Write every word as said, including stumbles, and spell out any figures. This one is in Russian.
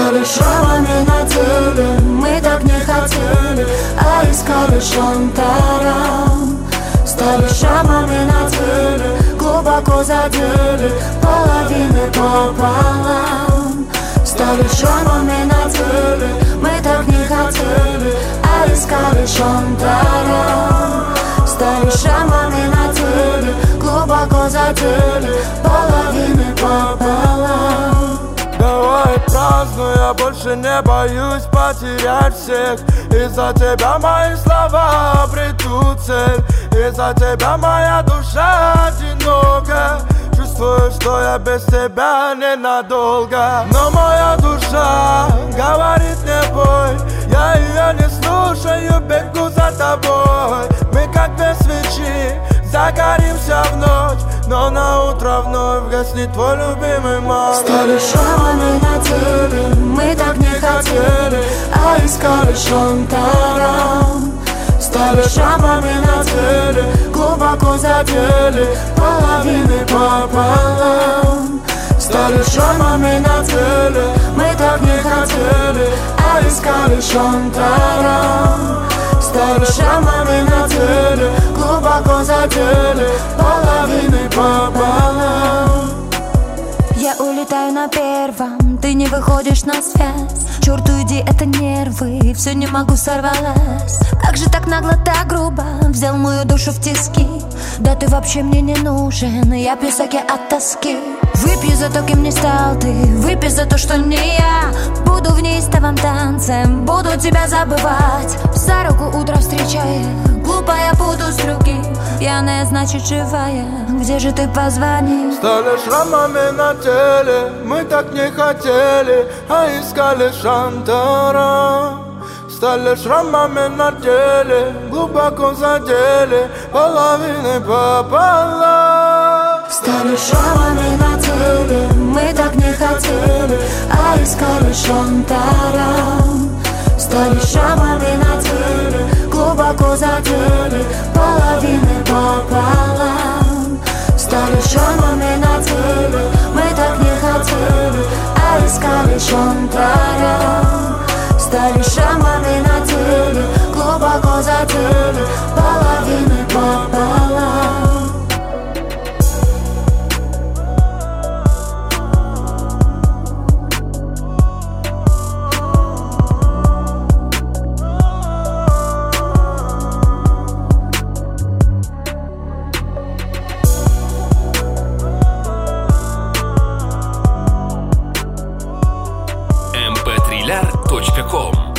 Стали шрамами на теле, мы так не хотели, а искали шантарам. Стали шрамами на теле, глубоко задели, половины пополам. Стали шрамами на теле, мы так не хотели, а искали шантарам. Стали шрамами на теле, глубоко задели, половины пополам. Давай празднуй, я больше не боюсь потерять всех. Из-за тебя мои слова обретут цель. Из-за тебя моя душа одинока. Чувствую, что я без тебя ненадолго. Но моя душа говорит не бой. Я ее не слушаю, бегу за тобой. Мы как две свечи, загоримся в ночь, но на утро вновь гаснет твой любимый маг. Стали шрамами на теле, мы так не хотели, а искали шантарам. Стали шрамами на теле, глубоко задели, половины пополам. Стали шрамами на теле, мы так не хотели, а искали шантарам. Стали шрамами на теле, глубоко задели, половины пополам. Я улетаю на первом, ты не выходишь на связь. Черт уйди, это нервы, все не могу, сорвалась. Как же так нагло, так грубо взял мою душу в тиски. Да ты вообще мне не нужен, я пью саке от тоски. Выпью за то, кем не стал ты, выпей за то, что не я. Буду в неистовом танце, буду тебя забывать. За руку утро встречая, глупая буду с другим. Пьяная, значит живая, где же ты, позвони? Стали шрамами на теле, мы так не хотели, а искали шантарам. Стали шрамами на теле, глубоко задели, половины пополам. Стали шрамами на теле, мы так не хотели, а искали шантарам. Стали шрамами на теле, глубоко задели, половины пополам. Стали шрамами на теле, мы так не хотели, а искали шантарам. Стали шрамами на теле, глубоко задели, половины пополам. эм пэ три точка ком